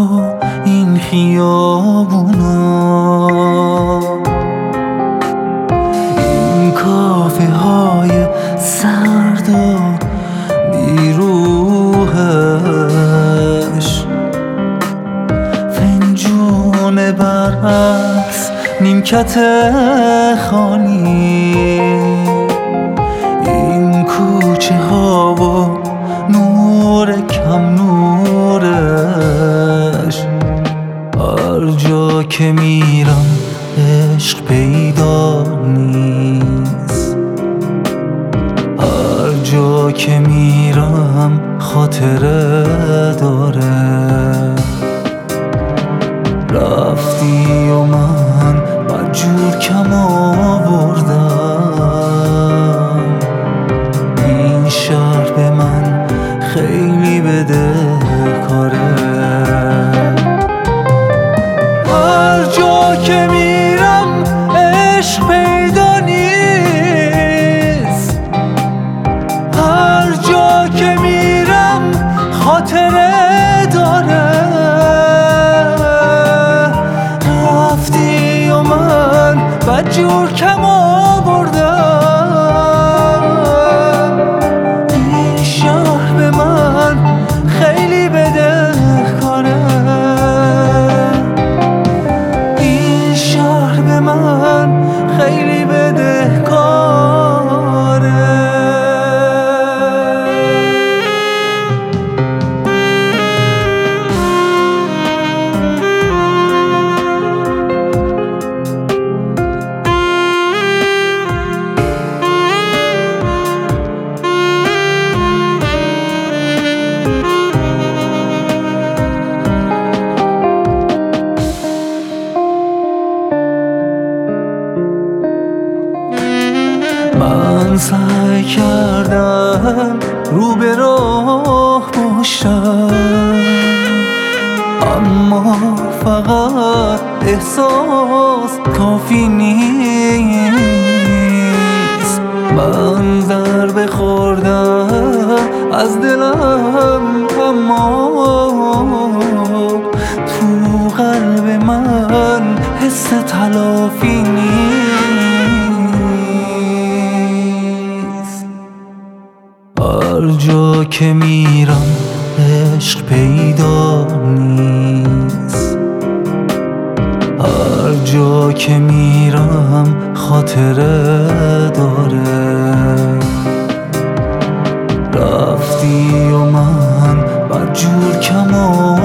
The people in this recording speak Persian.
این خیابونا، این کافه های سرد و بیروحش، فنجون برعکس نیمکت خالی، این کوچه ها و نور کم نورش. هر جا که میرم عشق پیدا نیست، هر جا که میرم خاطره داره. رفتی و من مجبور کم آوردم، این شهر به من خیلی بدهکاره. هر جا که میرم عشق پیدا نیست، هر جا که میرم خاطره داره. رفتی و من بدجور کم آوردم، این شهر به من خیلی بدهکاره. این شهر به من خیلی بدهکاره. من سعی کردم رو به راه باشم، اما فقط احساس کافی نیست. من ضربه خوردم از دلم، اما تو قلب من حس تلافی نیست. هر جا که میرم عشق پیدا نیست، هر جا که میرم خاطره داره. رفتی و من بدجور کم